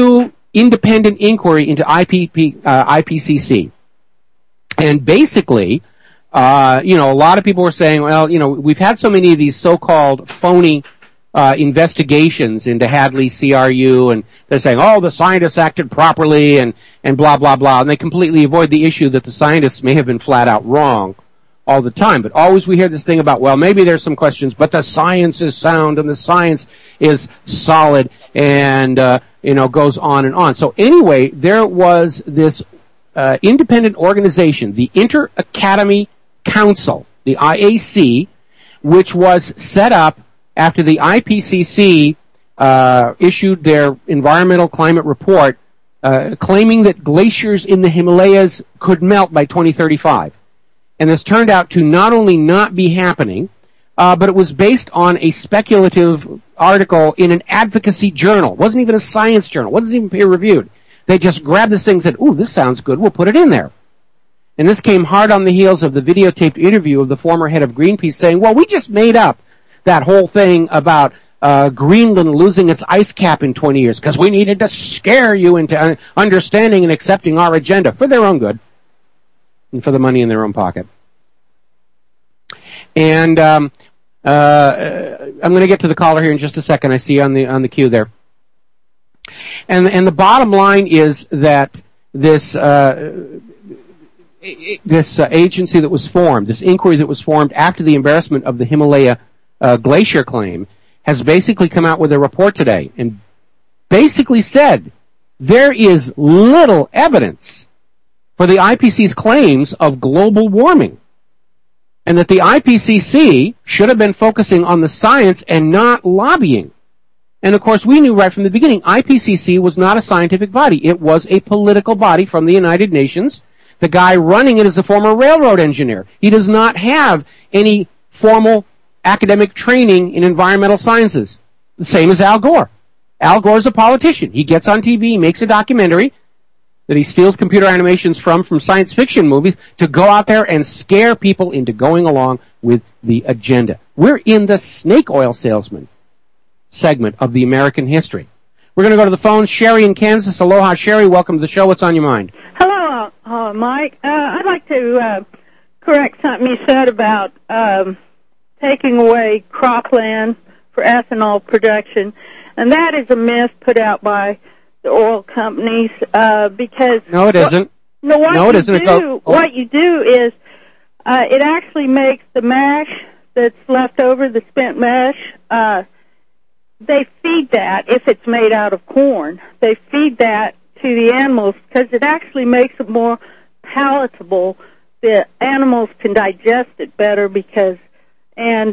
independent inquiry into IPCC. And basically, a lot of people were saying, well, we've had so many of these so-called phony investigations into Hadley CRU, and they're saying, oh, the scientists acted properly, and blah, blah, blah. And they completely avoid the issue that the scientists may have been flat out wrong all the time. But always we hear this thing about, well, maybe there's some questions, but the science is sound, and the science is solid, and, goes on and on. So anyway, there was this independent organization, the Inter-Academy Council, the IAC, which was set up after the IPCC issued their environmental climate report claiming that glaciers in the Himalayas could melt by 2035. And this turned out to not only not be happening, but it was based on a speculative article in an advocacy journal. It wasn't even a science journal. It wasn't even peer-reviewed. They just grabbed this thing and said, ooh, this sounds good. We'll put it in there. And this came hard on the heels of the videotaped interview of the former head of Greenpeace saying, well, we just made up that whole thing about Greenland losing its ice cap in 20 years because we needed to scare you into understanding and accepting our agenda for their own good and for the money in their own pocket. And I'm going to get to the caller here in just a second. I see you on the queue there. And the bottom line is that this agency that was formed, this inquiry that was formed after the embarrassment of the Himalaya glacier claim, has basically come out with a report today and basically said there is little evidence for the IPCC's claims of global warming, and that the IPCC should have been focusing on the science and not lobbying. And of course, we knew right from the beginning, IPCC was not a scientific body. It was a political body from the United Nations. The guy running it is a former railroad engineer. He does not have any formal academic training in environmental sciences. The same as Al Gore. Al Gore's a politician. He gets on TV, he makes a documentary that he steals computer animations from science fiction movies to go out there and scare people into going along with the agenda. We're in the snake oil salesman segment of the American history. We're going to go to the phone. Sherry in Kansas. Aloha, Sherry. Welcome to the show. What's on your mind? Hello, Mike. I'd like to correct something you said about taking away cropland for ethanol production, and that is a myth put out by the oil companies because... No, it isn't. What you do is it actually makes the mash that's left over, the spent mash, they feed that, if it's made out of corn, they feed that to the animals because it actually makes it more palatable. The animals can digest it better because, and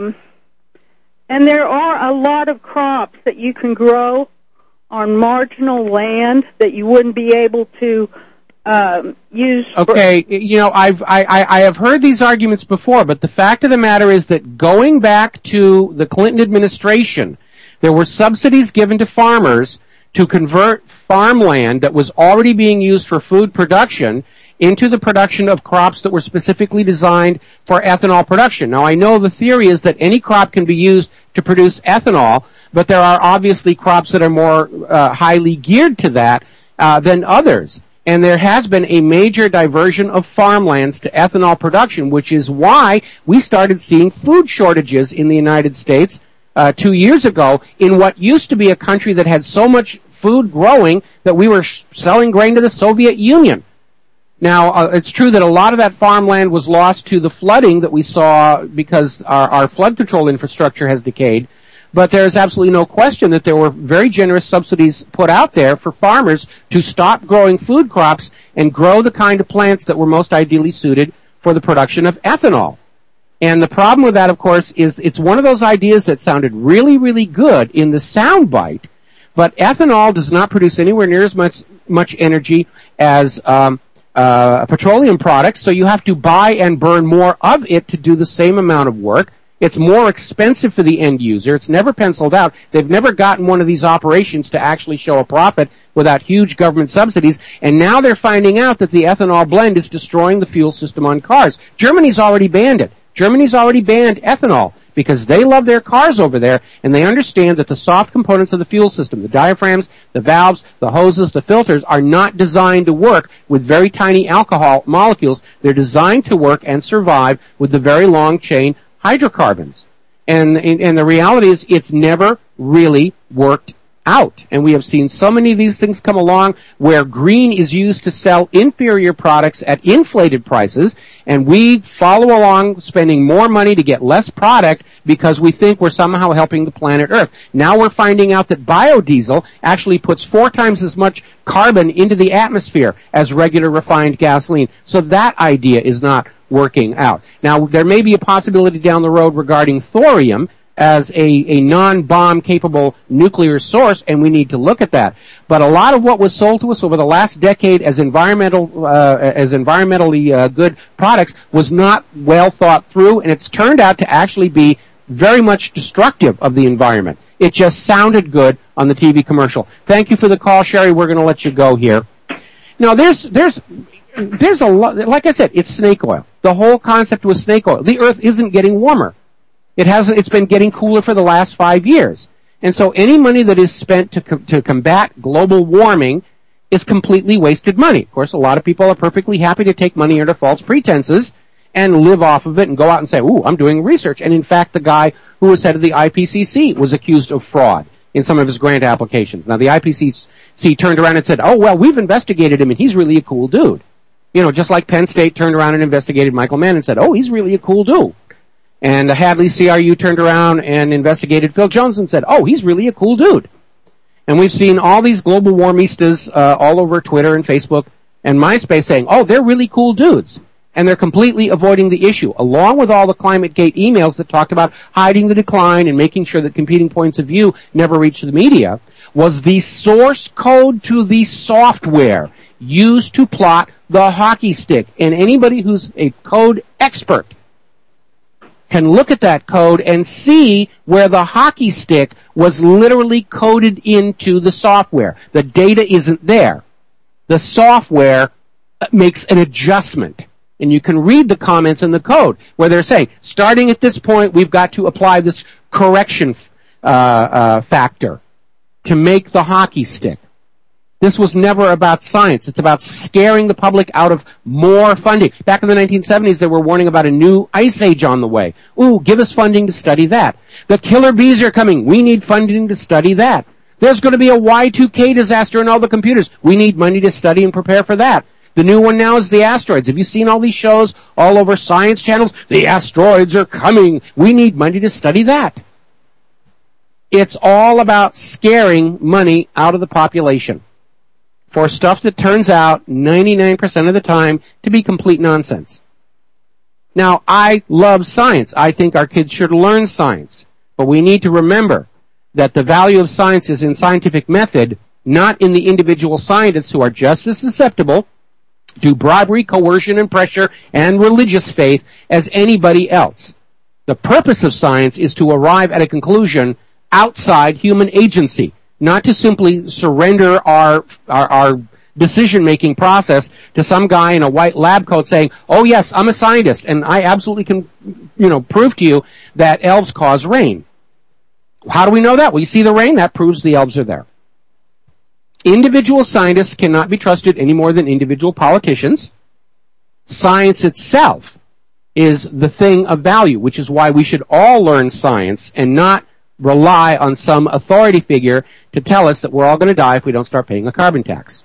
there are a lot of crops that you can grow on marginal land that you wouldn't be able to use. Okay, I have heard these arguments before, but the fact of the matter is that going back to the Clinton administration, there were subsidies given to farmers to convert farmland that was already being used for food production into the production of crops that were specifically designed for ethanol production. Now, I know the theory is that any crop can be used to produce ethanol, but there are obviously crops that are more highly geared to that than others. And there has been a major diversion of farmlands to ethanol production, which is why we started seeing food shortages in the United States 2 years ago in what used to be a country that had so much food growing that we were selling grain to the Soviet Union. Now, it's true that a lot of that farmland was lost to the flooding that we saw because our flood control infrastructure has decayed, but there is absolutely no question that there were very generous subsidies put out there for farmers to stop growing food crops and grow the kind of plants that were most ideally suited for the production of ethanol. And the problem with that, of course, is it's one of those ideas that sounded really, really good in the soundbite, but ethanol does not produce anywhere near as much energy as petroleum products, so you have to buy and burn more of it to do the same amount of work. It's more expensive for the end user. It's never penciled out. They've never gotten one of these operations to actually show a profit without huge government subsidies, and now they're finding out that the ethanol blend is destroying the fuel system on cars. Germany's already banned it. Germany's already banned ethanol because they love their cars over there, and they understand that the soft components of the fuel system, the diaphragms, the valves, the hoses, the filters, are not designed to work with very tiny alcohol molecules. They're designed to work and survive with the very long chain hydrocarbons. And the reality is it's never really worked out. And we have seen so many of these things come along where green is used to sell inferior products at inflated prices, and we follow along spending more money to get less product because we think we're somehow helping the planet Earth. Now we're finding out that biodiesel actually puts 4 times as much carbon into the atmosphere as regular refined gasoline. So that idea is not working out. Now, there may be a possibility down the road regarding thorium as a non-bomb capable nuclear source, and we need to look at that. But a lot of what was sold to us over the last decade as environmentally good products was not well thought through, and it's turned out to actually be very much destructive of the environment. It just sounded good on the TV commercial. Thank you for the call, Sherry. We're going to let you go here. Now, there's a lot, like I said, it's snake oil. The whole concept was snake oil. The Earth isn't getting warmer. It's been getting cooler for the last 5 years. And so any money that is spent to combat global warming is completely wasted money. Of course, a lot of people are perfectly happy to take money under false pretenses and live off of it and go out and say, ooh, I'm doing research. And in fact, the guy who was head of the IPCC was accused of fraud in some of his grant applications. Now, the IPCC turned around and said, oh, well, we've investigated him and he's really a cool dude. You know, just like Penn State turned around and investigated Michael Mann and said, oh, he's really a cool dude. And the Hadley CRU turned around and investigated Phil Jones and said, oh, he's really a cool dude. And we've seen all these global warmistas all over Twitter and Facebook and MySpace saying, oh, they're really cool dudes. And they're completely avoiding the issue, along with all the ClimateGate emails that talked about hiding the decline and making sure that competing points of view never reach the media, was the source code to the software used to plot the hockey stick. And anybody who's a code expert can look at that code and see where the hockey stick was literally coded into the software. The data isn't there. The software makes an adjustment. And you can read the comments in the code where they're saying, starting at this point, we've got to apply this correction factor to make the hockey stick. This was never about science. It's about scaring the public out of more funding. Back in the 1970s, they were warning about a new ice age on the way. Ooh, give us funding to study that. The killer bees are coming. We need funding to study that. There's going to be a Y2K disaster in all the computers. We need money to study and prepare for that. The new one now is the asteroids. Have you seen all these shows all over science channels? The asteroids are coming. We need money to study that. It's all about scaring money out of the population for stuff that turns out 99% of the time to be complete nonsense. Now, I love science. I think our kids should learn science. But we need to remember that the value of science is in scientific method, not in the individual scientists who are just as susceptible to bribery, coercion, and pressure, and religious faith as anybody else. The purpose of science is to arrive at a conclusion outside human agency, not to simply surrender our decision-making process to some guy in a white lab coat saying, oh yes, I'm a scientist, and I absolutely can, prove to you that elves cause rain. How do we know that? Well, you see the rain, that proves the elves are there. Individual scientists cannot be trusted any more than individual politicians. Science itself is the thing of value, which is why we should all learn science and not rely on some authority figure to tell us that we're all going to die if we don't start paying a carbon tax.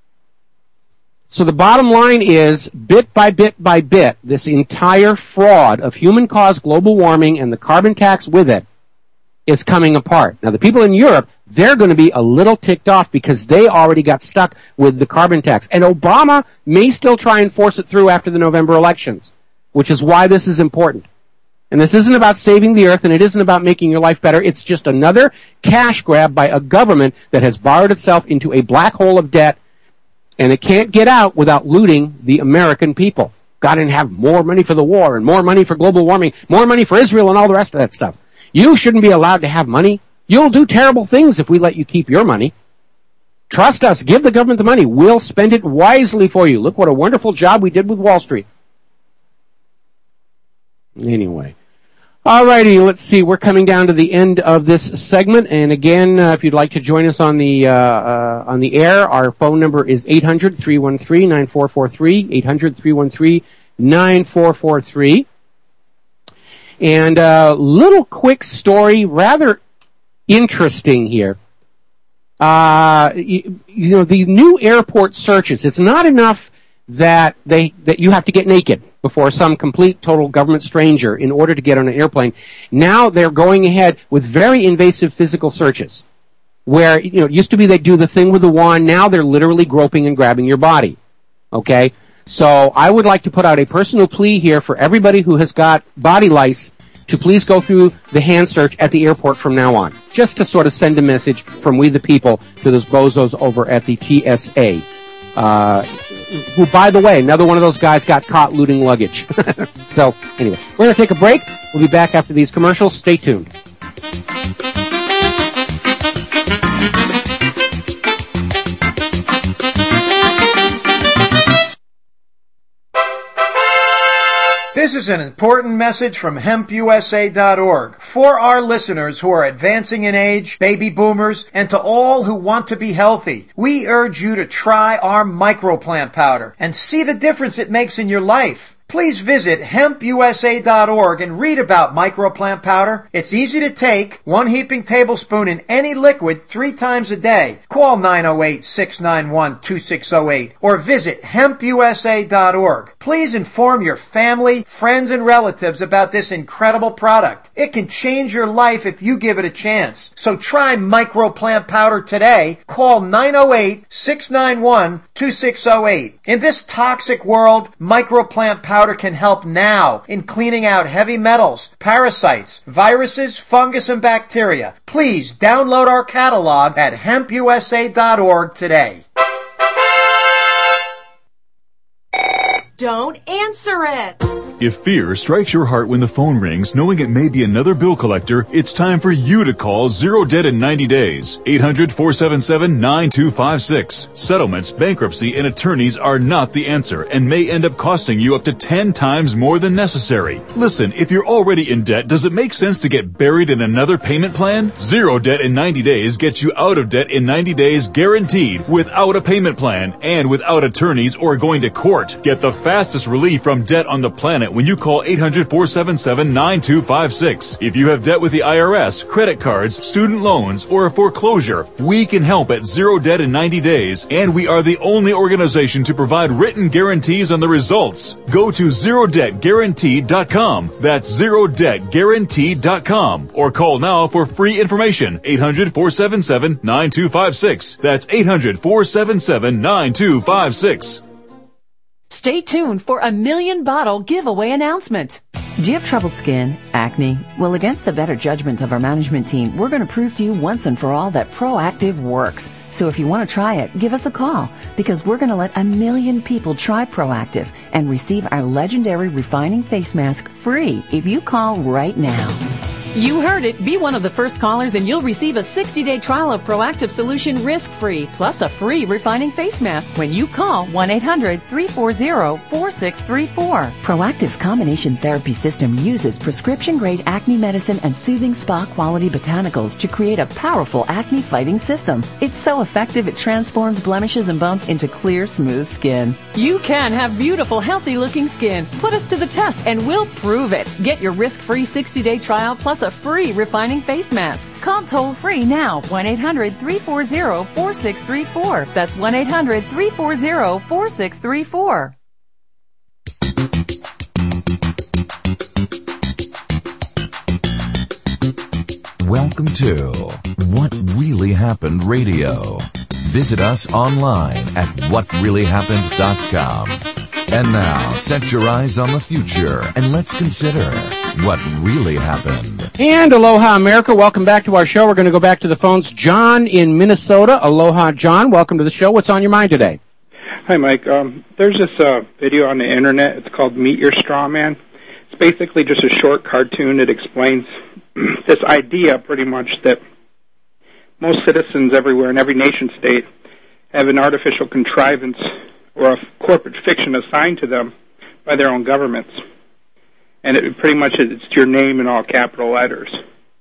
So the bottom line is, bit by bit by bit, this entire fraud of human-caused global warming and the carbon tax with it is coming apart. Now, the people in Europe, they're going to be a little ticked off because they already got stuck with the carbon tax. And Obama may still try and force it through after the November elections, which is why this is important. And this isn't about saving the earth, and it isn't about making your life better. It's just another cash grab by a government that has borrowed itself into a black hole of debt, and it can't get out without looting the American people. Got to have more money for the war, and more money for global warming, more money for Israel, and all the rest of that stuff. You shouldn't be allowed to have money. You'll do terrible things if we let you keep your money. Trust us. Give the government the money. We'll spend it wisely for you. Look what a wonderful job we did with Wall Street. Anyway. All righty, let's see. We're coming down to the end of this segment, and again, if you'd like to join us on the air, our phone number is 800-313-9443, 800-313-9443. And a little quick story, rather interesting here. The new airport searches, it's not enough that you have to get naked before some complete, total government stranger in order to get on an airplane. Now they're going ahead with very invasive physical searches, where it used to be they do the thing with the wand. Now they're literally groping and grabbing your body. Okay, so I would like to put out a personal plea here for everybody who has got body lice to please go through the hand search at the airport from now on, just to sort of send a message from we the people to those bozos over at the TSA. Who, by the way, another one of those guys got caught looting luggage. So, anyway, we're going to take a break. We'll be back after these commercials. Stay tuned. This is an important message from HempUSA.org for our listeners who are advancing in age, baby boomers, and to all who want to be healthy. We urge you to try our microplant powder and see the difference it makes in your life. Please visit HempUSA.org and read about microplant powder. It's easy to take, 1 heaping tablespoon in any liquid 3 times a day. Call 908-691-2608 or visit HempUSA.org. Please inform your family, friends, and relatives about this incredible product. It can change your life if you give it a chance. So try microplant powder today. Call 908-691-2608. In this toxic world, microplant powder can help now in cleaning out heavy metals, parasites, viruses, fungus, and bacteria. Please download our catalog at HempUSA.org today. Don't answer it! If fear strikes your heart when the phone rings, knowing it may be another bill collector, it's time for you to call Zero Debt in 90 days. 800-477-9256. Settlements, bankruptcy, and attorneys are not the answer and may end up costing you up to 10 times more than necessary. Listen, if you're already in debt, does it make sense to get buried in another payment plan? Zero Debt in 90 days gets you out of debt in 90 days guaranteed, without a payment plan and without attorneys or going to court. Get the fastest relief from debt on the planet when you call 800-477-9256. If you have debt with the IRS, credit cards, student loans, or a foreclosure, we can help at Zero Debt in 90 days, and we are the only organization to provide written guarantees on the results. Go to ZeroDebtGuaranteed.com. That's ZeroDebtGuaranteed.com. Or call now for free information. 800-477-9256. That's 800-477-9256. Stay tuned for a 1,000,000 bottle giveaway announcement. Do you have troubled skin, acne? Well, against the better judgment of our management team, we're going to prove to you once and for all that Proactiv works. So if you want to try it, give us a call, because we're going to let 1,000,000 people try Proactiv and receive our legendary refining face mask free if you call right now. You heard it. Be one of the first callers and you'll receive a 60-day trial of Proactiv solution risk-free, plus a free refining face mask when you call 1-800-340-4634. Proactiv's combination therapy system uses prescription-grade acne medicine and soothing spa-quality botanicals to create a powerful acne-fighting system. It's so effective it transforms blemishes and bumps into clear, smooth skin. You can have beautiful, healthy-looking skin. Put us to the test and we'll prove it. Get your risk-free 60-day trial plus a free refining face mask. Call toll-free now, 1-800-340-4634. That's 1-800-340-4634. Welcome to What Really Happened Radio. Visit us online at whatreallyhappened.com. And now, set your eyes on the future and let's consider what really happened. And aloha, America. Welcome back to our show. We're going to go back to the phones. John in Minnesota. Aloha, John. Welcome to the show. What's on your mind today? Hi, Mike. There's this video on the internet. It's called Meet Your Straw Man. It's basically just a short cartoon that explains this idea, pretty much, that most citizens everywhere in every nation state have an artificial contrivance or a corporate fiction assigned to them by their own governments. and it pretty much it's your name in all capital letters.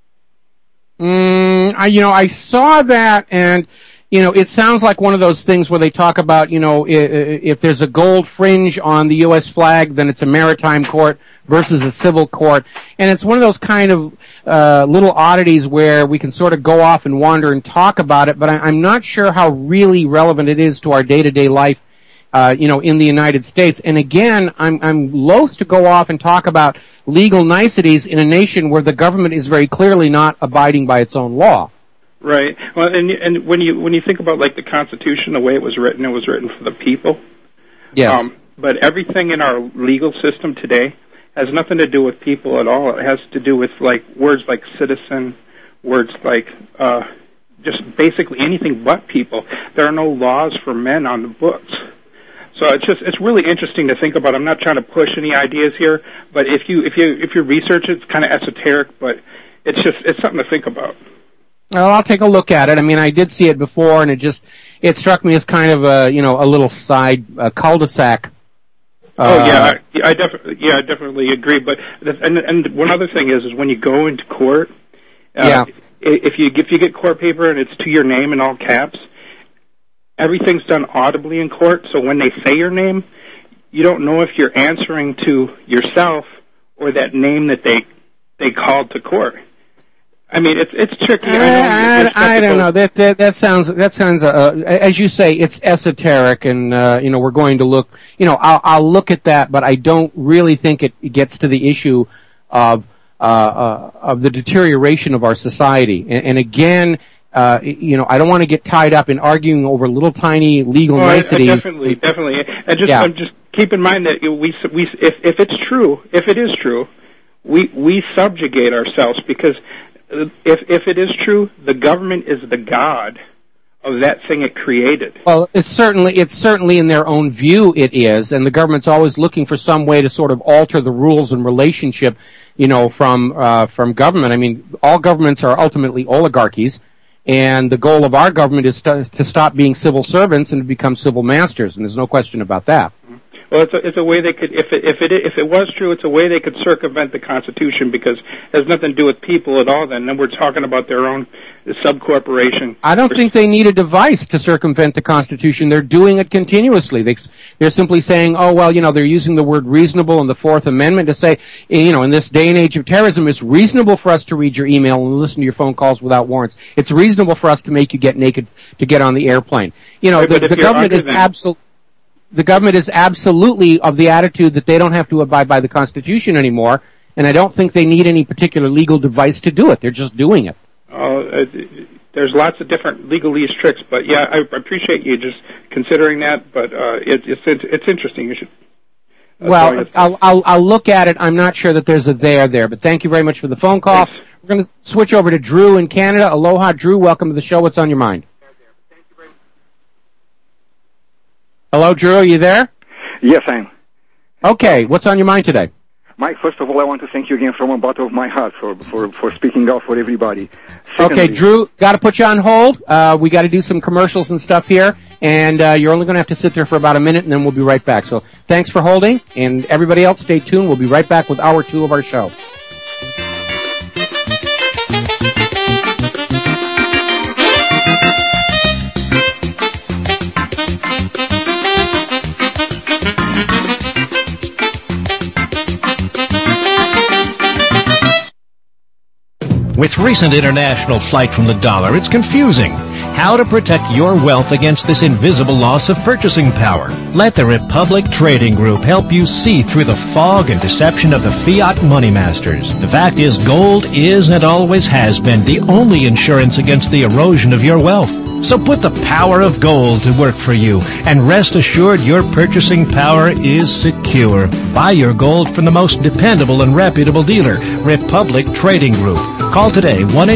I saw that, and it sounds like one of those things where they talk about, if there's a gold fringe on the U.S. flag, then it's a maritime court versus a civil court. And it's one of those kind of little oddities where we can sort of go off and wander and talk about it, but I'm not sure how really relevant it is to our day-to-day life, in the United States. And again, I'm loath to go off and talk about legal niceties in a nation where the government is very clearly not abiding by its own law. Right. Well, and when you think about like the Constitution, the way it was written for the people. Yes. But everything in our legal system today has nothing to do with people at all. It has to do with like words like citizen, words like just basically anything but people. There are no laws for men on the books. So it's really interesting to think about. I'm not trying to push any ideas here, but if you research it, it's kind of esoteric, but it's something to think about. Well, I'll take a look at it. I mean, I did see it before, and it struck me as kind of a little side cul-de-sac. I definitely agree. But and one other thing is when you go into court, if you get court paper and it's to your name in all caps, everything's done audibly in court. So when they say your name, you don't know if you're answering to yourself or that name that they called to court. I mean, it's tricky. I don't know. That sounds as you say, it's esoteric, and we're going to look. I'll look at that, but I don't really think it gets to the issue of the deterioration of our society. And again, I don't want to get tied up in arguing over little tiny legal niceties. Definitely. And just keep in mind that if it is true, we subjugate ourselves because. If it is true, the government is the god of that thing it created. Well, it's certainly in their own view it is, and the government's always looking for some way to sort of alter the rules and relationship, from government. I mean, all governments are ultimately oligarchies, and the goal of our government is to stop being civil servants and to become civil masters, and there's no question about that. Well, it's a way they could, if it was true, it's a way they could circumvent the Constitution because it has nothing to do with people at all. Then we're talking about their own subcorporation. I don't think they need a device to circumvent the Constitution. They're doing it continuously. They're simply saying, they're using the word reasonable in the Fourth Amendment to say, in this day and age of terrorism, it's reasonable for us to read your email and listen to your phone calls without warrants. It's reasonable for us to make you get naked to get on the airplane. The government is absolutely. The government is absolutely of the attitude that they don't have to abide by the Constitution anymore, and I don't think they need any particular legal device to do it. They're just doing it. There's lots of different legalese tricks, but yeah, I appreciate you just considering that. But it's interesting. You should. Well, I'll look at it. I'm not sure that there's a there, but thank you very much for the phone call. Thanks. We're going to switch over to Drew in Canada. Aloha, Drew. Welcome to the show. What's on your mind? Hello, Drew, are you there? Yes, I am. Okay, what's on your mind today? Mike, first of all, I want to thank you again from the bottom of my heart for speaking out for everybody. Secondly, okay, Drew, got to put you on hold. We got to do some commercials and stuff here, and you're only going to have to sit there for about a minute, and then we'll be right back. So thanks for holding, and everybody else, stay tuned. We'll be right back with hour 2 of our show. With recent international flight from the dollar, it's confusing. How to protect your wealth against this invisible loss of purchasing power. Let the Republic Trading Group help you see through the fog and deception of the fiat money masters. The fact is, gold is and always has been the only insurance against the erosion of your wealth. So put the power of gold to work for you, and rest assured your purchasing power is secure. Buy your gold from the most dependable and reputable dealer, Republic Trading Group. Call today, 1